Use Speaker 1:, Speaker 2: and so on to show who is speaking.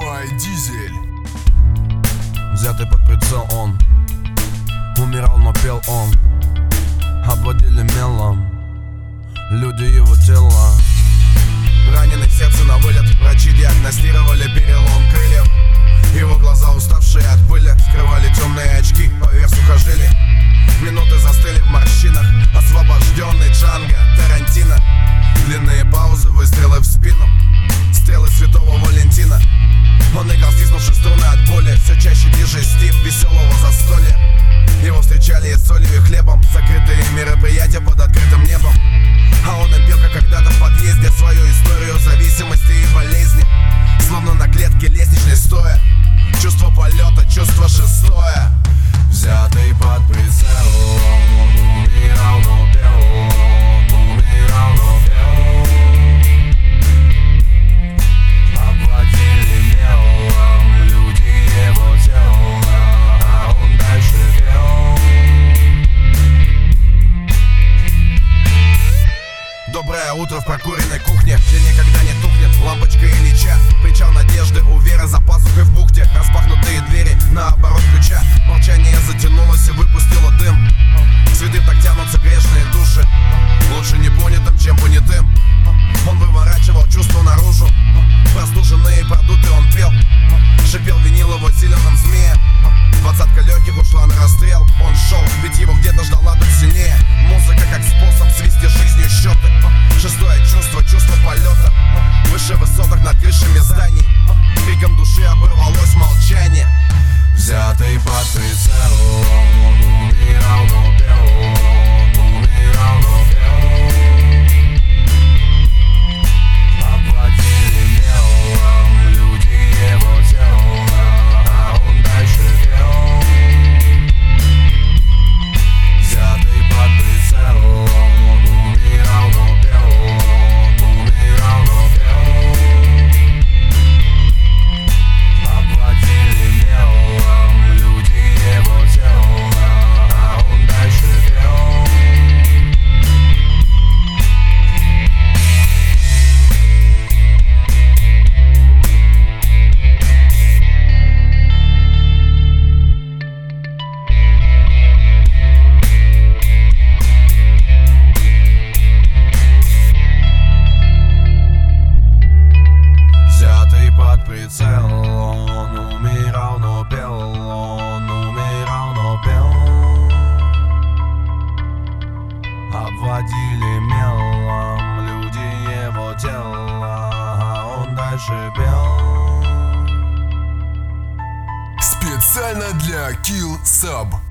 Speaker 1: by Diesel.
Speaker 2: Взятый под прицел он умирал, но пел он. Обводили мелом люди его тела. Раненый в сердце на вылет, врачи диагностировали перелом крыльев. Его глаза, уставшие от пыли, скрывали темные очки поверх сухожилий. Минуты застыли в морщинах, освобожденный Джанго Тарантино. Длинные паузы, выстрелы в спину, стрелы святого Валентина. Он играл, стиснувши струны от боли, все чаще диджей Стив веселого застолья. Его встречали и солью, и хлебом, закрытые мероприятия под открытым небом. А он им пел, как когда-то в подъезде, свою историю зависимости и болезни. Словно на клетке лестничной стоя, чувство полета, чувство шестое. Взятый под прицел, он умирал, но пел, он умирал, но пел. Обводили мелом люди его тела, а он дальше пел. Доброе утро в прокуренной кухне, где никогда не тухнет лампочка Ильича. Причал надежды у Веры за пазухой в бухте, распахнутые двери на оборот ключа. Молчание затянулось и выпустило дым. Святым так тянутся грешные души, лучше непонятым, чем понятым. Он выворачивал чувства наружу, простуженные продукты он пел. Шипел винил его зеленым змеем. Двадцатка легких ушла на расстрел. Он шел, ведь его где-то ждала дуть сильнее. Музыка как способ свести жизнью счеты. Шестое чувство, чувство полета. Выше высотах над крышами зданий. Криком души оборвалось молчание. Взятый под прицел, он умирал, но пел, он умирал, но пел. Обводили мелом люди его тела, а он дальше пел. Взятый под прицел, он умирал, но пел, он умирал, но пел. Обводили мелом люди его тела, а он дальше пел. Взятый под прицел, он умирал, но пел, он умирал, но пел. Обводили мелом люди его тела, а он дальше пел.
Speaker 1: Специально для Kill Sub.